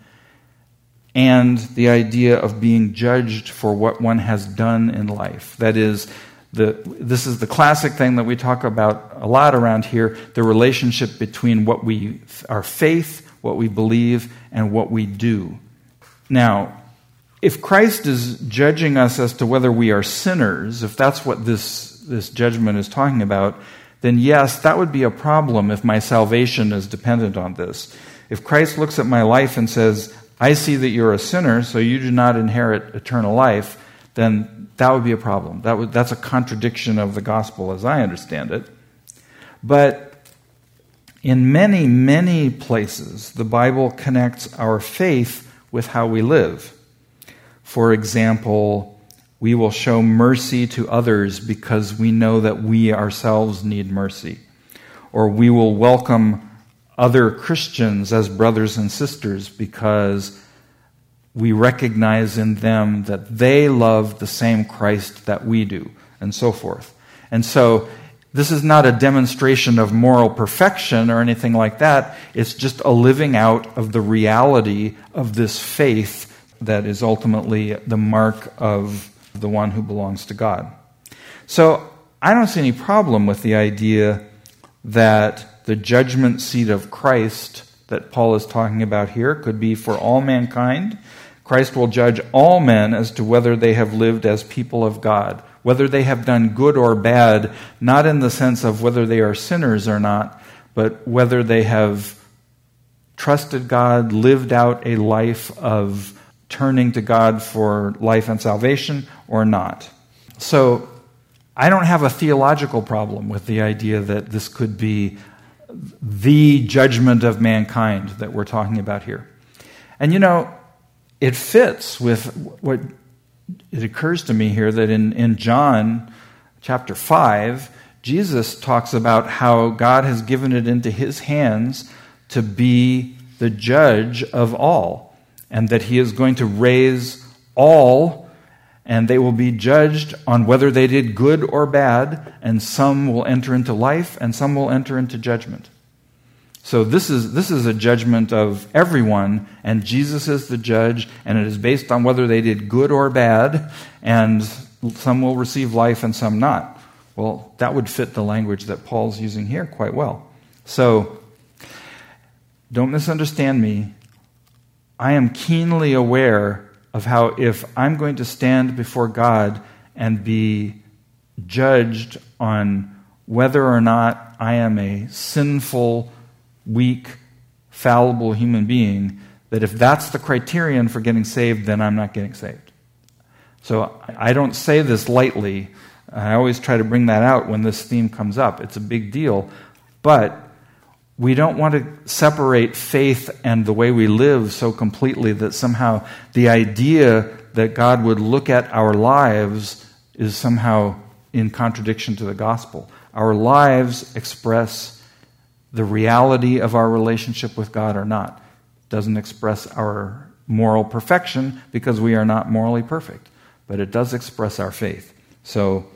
and the idea of being judged for what one has done in life. That is, this is the classic thing that we talk about a lot around here, the relationship between our faith, what we believe, and what we do. Now, if Christ is judging us as to whether we are sinners, if that's what this judgment is talking about, then yes, that would be a problem if my salvation is dependent on this. If Christ looks at my life and says, I see that you're a sinner, so you do not inherit eternal life, then that would be a problem. That's a contradiction of the gospel as I understand it. But in many, many places, the Bible connects our faith with how we live. For example, we will show mercy to others because we know that we ourselves need mercy. Or we will welcome other Christians as brothers and sisters because we recognize in them that they love the same Christ that we do, and so forth. And so this is not a demonstration of moral perfection or anything like that. It's just a living out of the reality of this faith that is ultimately the mark of the one who belongs to God. So I don't see any problem with the idea that the judgment seat of Christ that Paul is talking about here could be for all mankind. Christ will judge all men as to whether they have lived as people of God, whether they have done good or bad, not in the sense of whether they are sinners or not, but whether they have trusted God, lived out a life of turning to God for life and salvation or not. So I don't have a theological problem with the idea that this could be the judgment of mankind that we're talking about here. And it fits with what it occurs to me here that in John chapter 5, Jesus talks about how God has given it into his hands to be the judge of all, and that he is going to raise all, and they will be judged on whether they did good or bad, and some will enter into life, and some will enter into judgment. So this is a judgment of everyone, and Jesus is the judge, and it is based on whether they did good or bad, and some will receive life and some not. Well, that would fit the language that Paul's using here quite well. So, don't misunderstand me. I am keenly aware of how if I'm going to stand before God and be judged on whether or not I am a sinful, weak, fallible human being, that if that's the criterion for getting saved, then I'm not getting saved. So I don't say this lightly. I always try to bring that out when this theme comes up. It's a big deal. But we don't want to separate faith and the way we live so completely that somehow the idea that God would look at our lives is somehow in contradiction to the gospel. Our lives express the reality of our relationship with God or not. It doesn't express our moral perfection because we are not morally perfect, but it does express our faith. So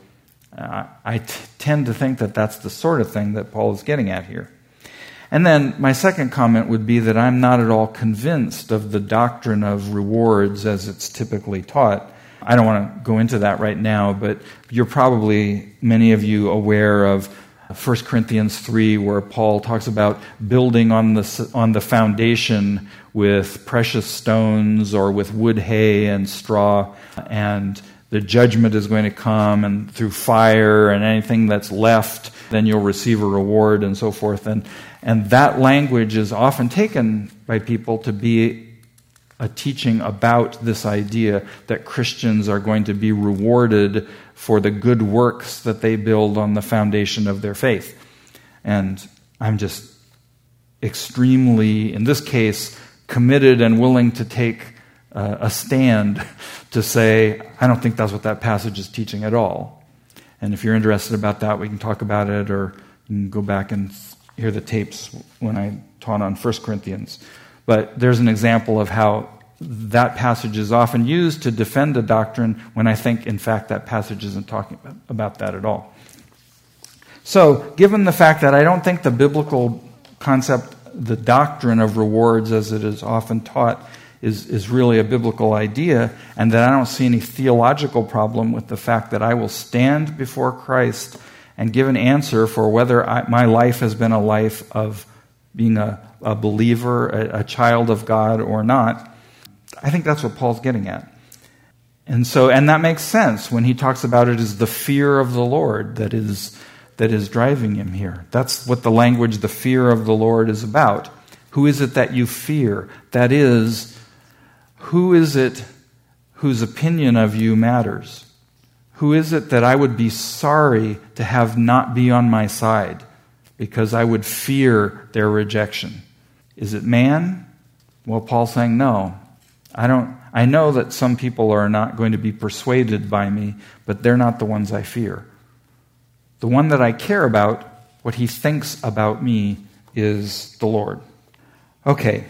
I tend to think that that's the sort of thing that Paul is getting at here. And then my second comment would be that I'm not at all convinced of the doctrine of rewards as it's typically taught. I don't want to go into that right now, but you're probably, many of you, aware of 1 Corinthians 3, where Paul talks about building on the foundation with precious stones or with wood, hay, and straw, and the judgment is going to come, and through fire, and anything that's left, then you'll receive a reward, and so forth. And that language is often taken by people to be a teaching about this idea that Christians are going to be rewarded for the good works that they build on the foundation of their faith. And I'm just extremely, in this case, committed and willing to take a stand to say, I don't think that's what that passage is teaching at all. And if you're interested about that, we can talk about it, or you can go back and hear the tapes when I taught on 1 Corinthians. But there's an example of how that passage is often used to defend a doctrine when I think, in fact, that passage isn't talking about that at all. So, given the fact that I don't think the biblical concept, the doctrine of rewards as it is often taught, is really a biblical idea, and that I don't see any theological problem with the fact that I will stand before Christ and give an answer for whether my life has been a life of being a believer, a child of God or not, I think that's what Paul's getting at. And that makes sense when he talks about it as the fear of the Lord that is driving him here. That's what the language, the fear of the Lord, is about. Who is it that you fear? That is, Who is it whose opinion of you matters? Who is it that I would be sorry to have not be on my side, because I would fear their rejection? Is it man? Well, Paul's saying, no. I know that some people are not going to be persuaded by me, but they're not the ones I fear. The one that I care about, what he thinks about me, is the Lord. Okay,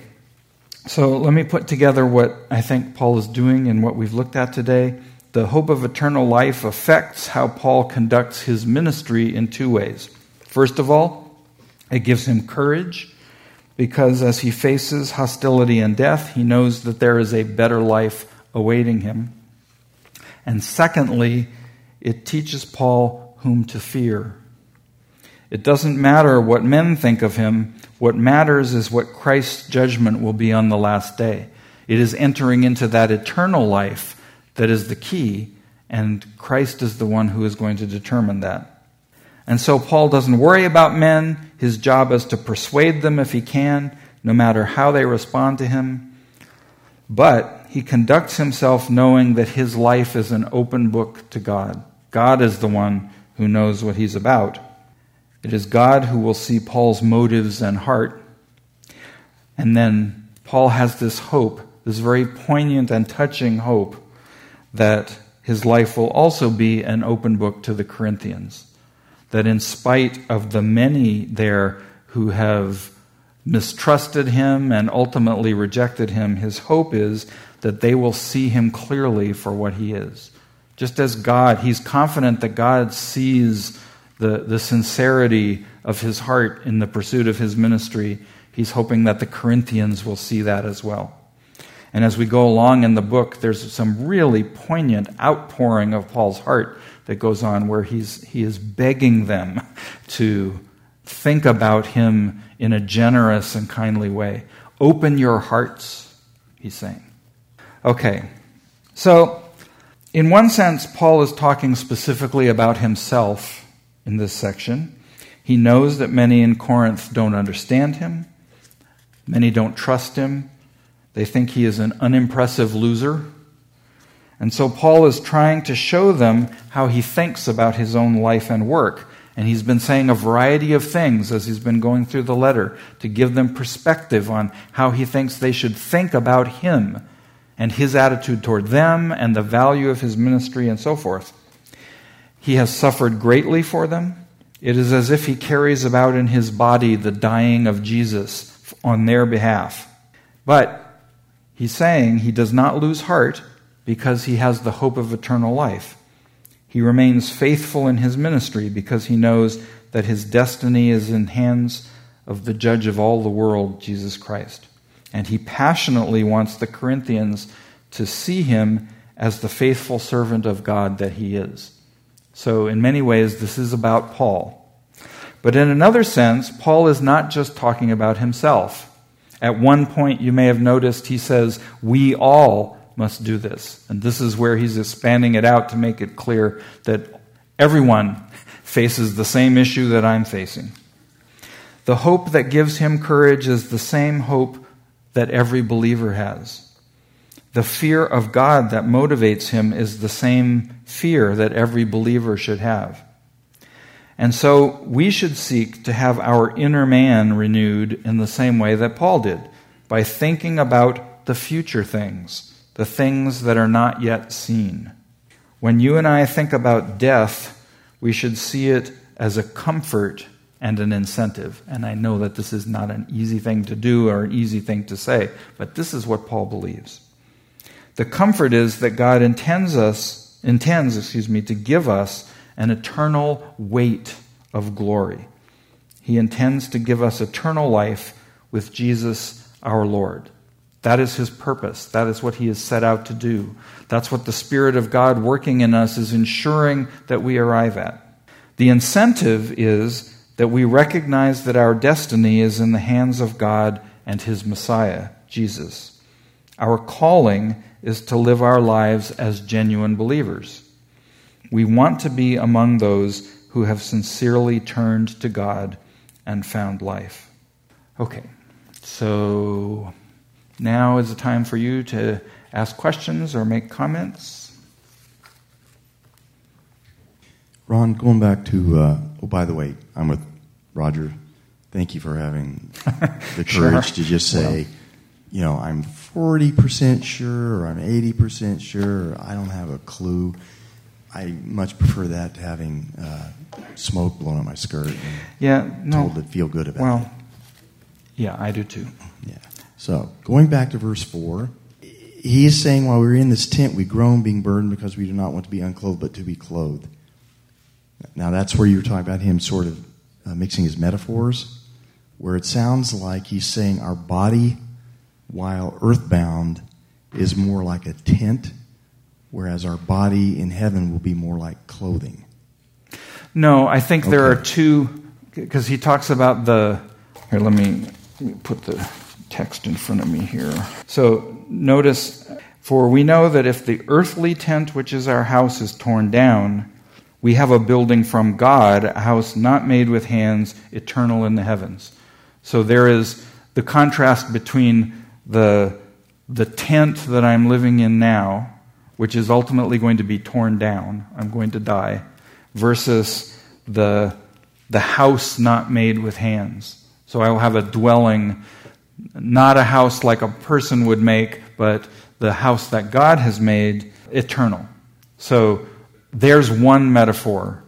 so let me put together what I think Paul is doing and what we've looked at today. The hope of eternal life affects how Paul conducts his ministry in two ways. First of all, it gives him courage, because as he faces hostility and death, he knows that there is a better life awaiting him. And secondly, it teaches Paul whom to fear. It doesn't matter what men think of him. What matters is what Christ's judgment will be on the last day. It is entering into that eternal life that is the key, and Christ is the one who is going to determine that. And so Paul doesn't worry about men. His job is to persuade them if he can, no matter how they respond to him. But he conducts himself knowing that his life is an open book to God. God is the one who knows what he's about. It is God who will see Paul's motives and heart. And then Paul has this hope, this very poignant and touching hope, that his life will also be an open book to the Corinthians. That in spite of the many there who have mistrusted him and ultimately rejected him, his hope is that they will see him clearly for what he is. Just as God, he's confident that God sees the sincerity of his heart in the pursuit of his ministry. He's hoping that the Corinthians will see that as well. And as we go along in the book, there's some really poignant outpouring of Paul's heart that goes on, where he is begging them to think about him in a generous and kindly way. Open your hearts, he's saying. Okay, so in one sense, Paul is talking specifically about himself in this section. He knows that many in Corinth don't understand him. Many don't trust him. They think he is an unimpressive loser. And so Paul is trying to show them how he thinks about his own life and work. And he's been saying a variety of things as he's been going through the letter to give them perspective on how he thinks they should think about him and his attitude toward them and the value of his ministry and so forth. He has suffered greatly for them. It is as if he carries about in his body the dying of Jesus on their behalf. But he's saying he does not lose heart because he has the hope of eternal life. He remains faithful in his ministry because he knows that his destiny is in hands of the judge of all the world, Jesus Christ. And he passionately wants the Corinthians to see him as the faithful servant of God that he is. So in many ways, this is about Paul. But in another sense, Paul is not just talking about himself. At one point, you may have noticed he says, we all must do this. And this is where he's expanding it out to make it clear that everyone faces the same issue that I'm facing. The hope that gives him courage is the same hope that every believer has. The fear of God that motivates him is the same fear that every believer should have. And so we should seek to have our inner man renewed in the same way that Paul did, by thinking about the future things, the things that are not yet seen. When you and I think about death, we should see it as a comfort and an incentive. And I know that this is not an easy thing to do or an easy thing to say, but this is what Paul believes. The comfort is that God intends to give us an eternal weight of glory. He intends to give us eternal life with Jesus our Lord. That is his purpose. That is what he is set out to do. That's what the Spirit of God working in us is ensuring that we arrive at. The incentive is that we recognize that our destiny is in the hands of God and his Messiah, Jesus. Our calling is to live our lives as genuine believers. We want to be among those who have sincerely turned to God and found life. Okay, so now is the time for you to ask questions or make comments? Ron, going back to, by the way, I'm with Roger. Thank you for having the courage to just say, I'm 40% sure, or I'm 80% sure, or I don't have a clue. I much prefer that to having smoke blown on my skirt and told to feel good about it. Yeah, I do too. Yeah. So, going back to verse 4, he is saying, while we were in this tent, we groan, being burdened, because we do not want to be unclothed, but to be clothed. Now, that's where you were talking about him sort of mixing his metaphors, where it sounds like he's saying our body, while earthbound, is more like a tent, whereas our body in heaven will be more like clothing. No, I think there are two, because he talks about here, let me put the text in front of me here. So notice, for we know that if the earthly tent, which is our house, is torn down, we have a building from God, a house not made with hands, eternal in the heavens. So there is the contrast between the tent that I'm living in now, which is ultimately going to be torn down, I'm going to die, versus the house not made with hands. So I will have a dwelling, not a house like a person would make, but the house that God has made, eternal. So there's one metaphor,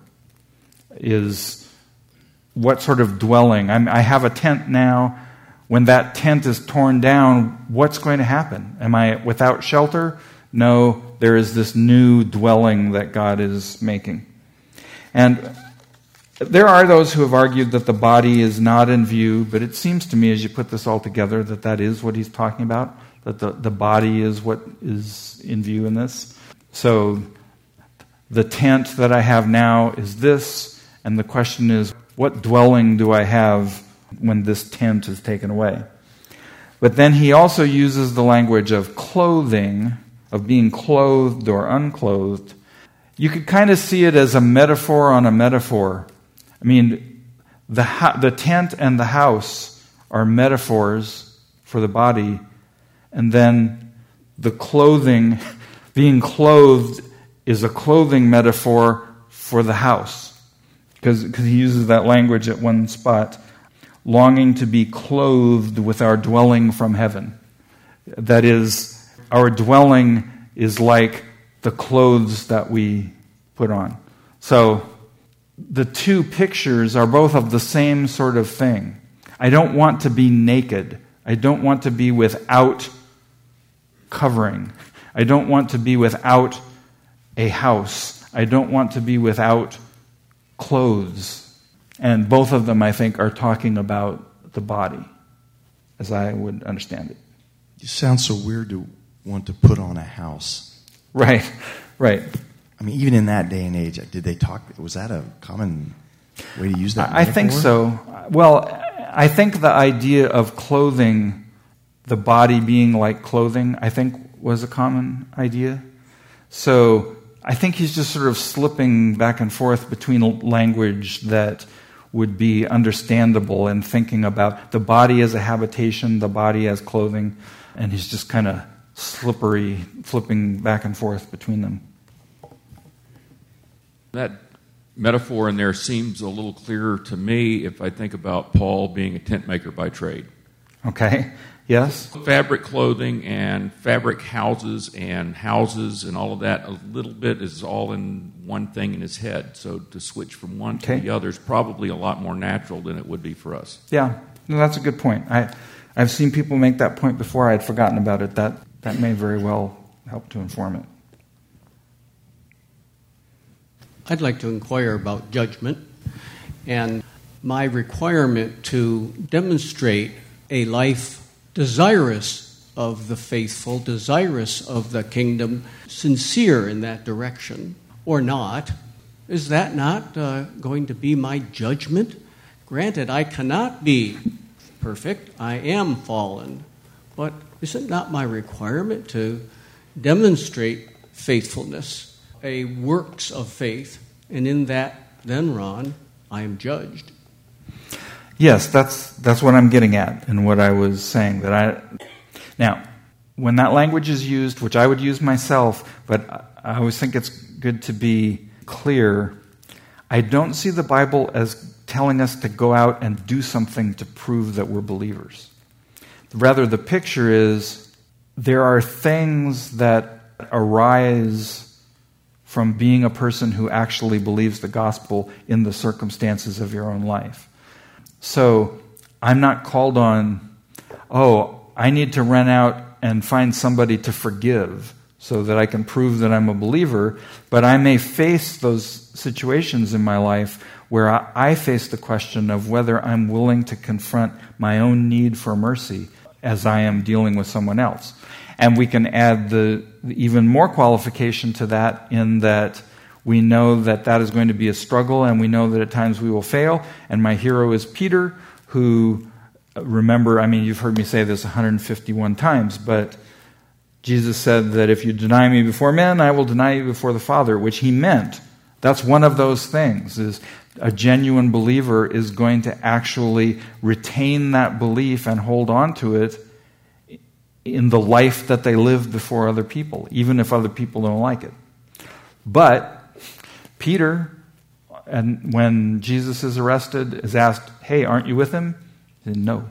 is what sort of dwelling. I have a tent now. When that tent is torn down, what's going to happen? Am I without shelter? No, there is this new dwelling that God is making. And there are those who have argued that the body is not in view, but it seems to me as you put this all together that is what he's talking about, that the body is what is in view in this. So the tent that I have now is this, and the question is, what dwelling do I have when this tent is taken away? But then he also uses the language of clothing, of being clothed or unclothed. You could kind of see it as a metaphor on a metaphor. I mean, the tent and the house are metaphors for the body, and then the clothing, being clothed, is a clothing metaphor for the house. Because he uses that language at one spot, longing to be clothed with our dwelling from heaven. That is, our dwelling is like the clothes that we put on. So the two pictures are both of the same sort of thing. I don't want to be naked. I don't want to be without covering. I don't want to be without a house. I don't want to be without clothes. And both of them, I think, are talking about the body, as I would understand it. It sounds so weird to want to put on a house. Right. I mean, even in that day and age, did they talk? Was that a common way to use that metaphor? I think so. Well, I think the idea of clothing, the body being like clothing, I think was a common idea. So I think he's just sort of slipping back and forth between language that would be understandable and thinking about the body as a habitation, the body as clothing, and he's just kind of flipping back and forth between them. That metaphor in there seems a little clearer to me if I think about Paul being a tent maker by trade. Okay, yes? Fabric clothing and fabric houses and all of that, a little bit is all in one thing in his head. So to switch from one to the other is probably a lot more natural than it would be for us. Yeah, no, that's a good point. I've seen people make that point before. I had forgotten about it. That may very well help to inform it. I'd like to inquire about judgment and my requirement to demonstrate a life desirous of the faithful, desirous of the kingdom, sincere in that direction, or not. Is that not going to be my judgment? Granted, I cannot be perfect. I am fallen. But is it not my requirement to demonstrate faithfulness, a works of faith, and in that, then, Ron, I am judged? Yes, that's what I'm getting at and what I was saying. Now, when that language is used, which I would use myself, but I always think it's good to be clear, I don't see the Bible as telling us to go out and do something to prove that we're believers. Rather, the picture is there are things that arise from being a person who actually believes the gospel in the circumstances of your own life. So I'm not called on, I need to run out and find somebody to forgive so that I can prove that I'm a believer, but I may face those situations in my life where I face the question of whether I'm willing to confront my own need for mercy as I am dealing with someone else. And we can add the even more qualification to that in that we know that that is going to be a struggle, and we know that at times we will fail. And my hero is Peter, who, remember, you've heard me say this 151 times, but Jesus said that if you deny me before men, I will deny you before the Father, which he meant. That's one of those things, is a genuine believer is going to actually retain that belief and hold on to it in the life that they live before other people, even if other people don't like it. But Peter, and when Jesus is arrested, is asked, hey, aren't you with him? He said, no.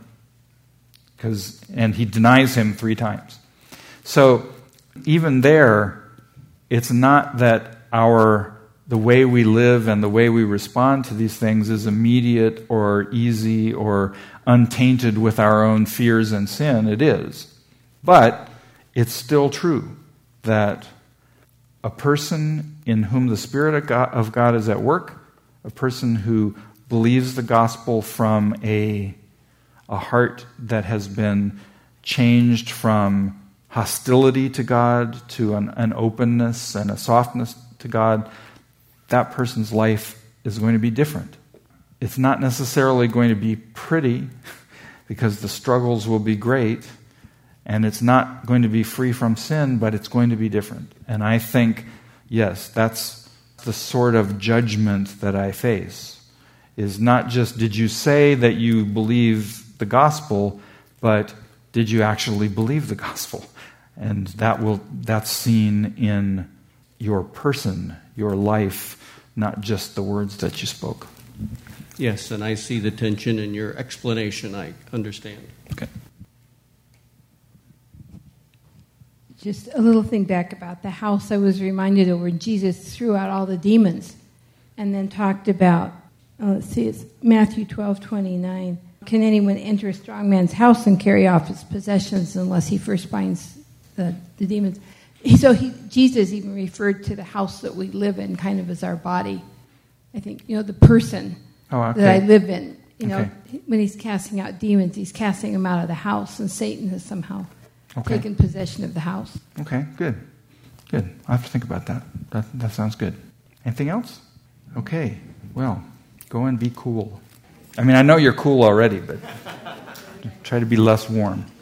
And he denies him 3 times. So even there, it's not that the way we live and the way we respond to these things is immediate or easy or untainted with our own fears and sin. It is. But it's still true that a person in whom the Spirit of God is at work, a person who believes the gospel from a heart that has been changed from hostility to God to an openness and a softness to God, that person's life is going to be different. It's not necessarily going to be pretty because the struggles will be great, and it's not going to be free from sin, but it's going to be different. And I think, yes, that's the sort of judgment that I face, is not just did you say that you believe the gospel, but did you actually believe the gospel? And that's seen in your person, your life, not just the words that you spoke. Yes, and I see the tension in your explanation. I understand. Okay. Just a little thing back about the house. I was reminded of when Jesus threw out all the demons and then talked about, it's Matthew 12:29. Can anyone enter a strong man's house and carry off his possessions unless he first binds the demons? So Jesus even referred to the house that we live in kind of as our body. I think, the person that I live in. When he's casting out demons, he's casting them out of the house, and Satan has somehow taken possession of the house. Okay, good. I'll have to think about that. That sounds good. Anything else? Okay, well, go and be cool. I know you're cool already, but try to be less warm.